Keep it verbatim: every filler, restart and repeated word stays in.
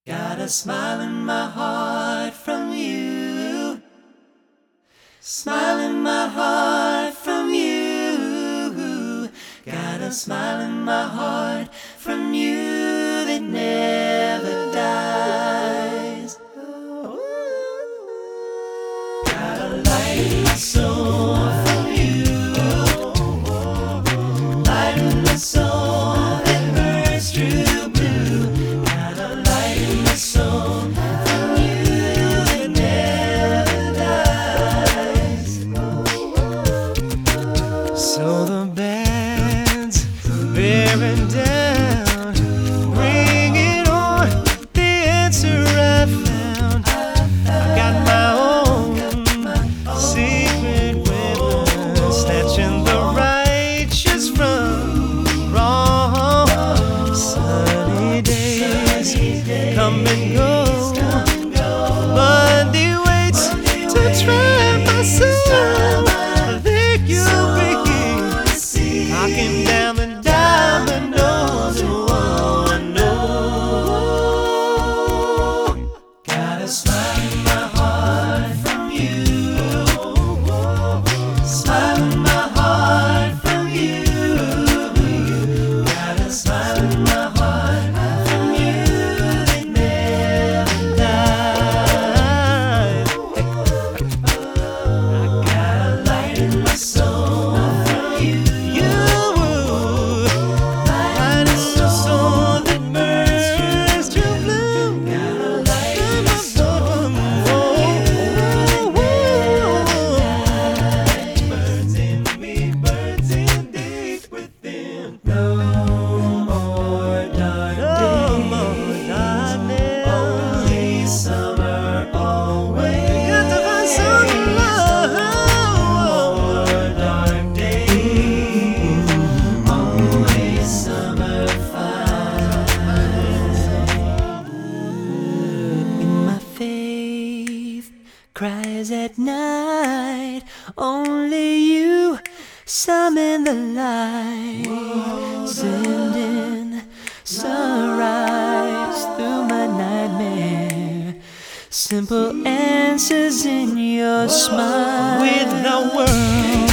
Got a smile in my heart from you. Smile in my heart from you. Got a smile in my heart from you that never dies. Got a light in my soul from you. Light in my soul that burns through blue. Got a light in my soul from you that never dies. So the band's bearing down, bring it on, the answer I found. I got my own secret weapon, snatching the righteous from wrong. Sunny days come and go, Monday waits to try my soul. I think you'll be knocking down the diamond doors. Oh, I know. Got a smile in my heart from you. Smile in my heart from you. Got a smile in my heart from you that never dies. I got a light in my soul from you. You, light in my soul that burns through blue. Got a light in my soul from you. Burns in me, burns in deep within. No more dark days. Only summer always. Got to find some love. No more dark days. Only summer finds. In my faith cries at night, only you summon the light, sending sunrise through my nightmare. Simple answers in your smile. With the world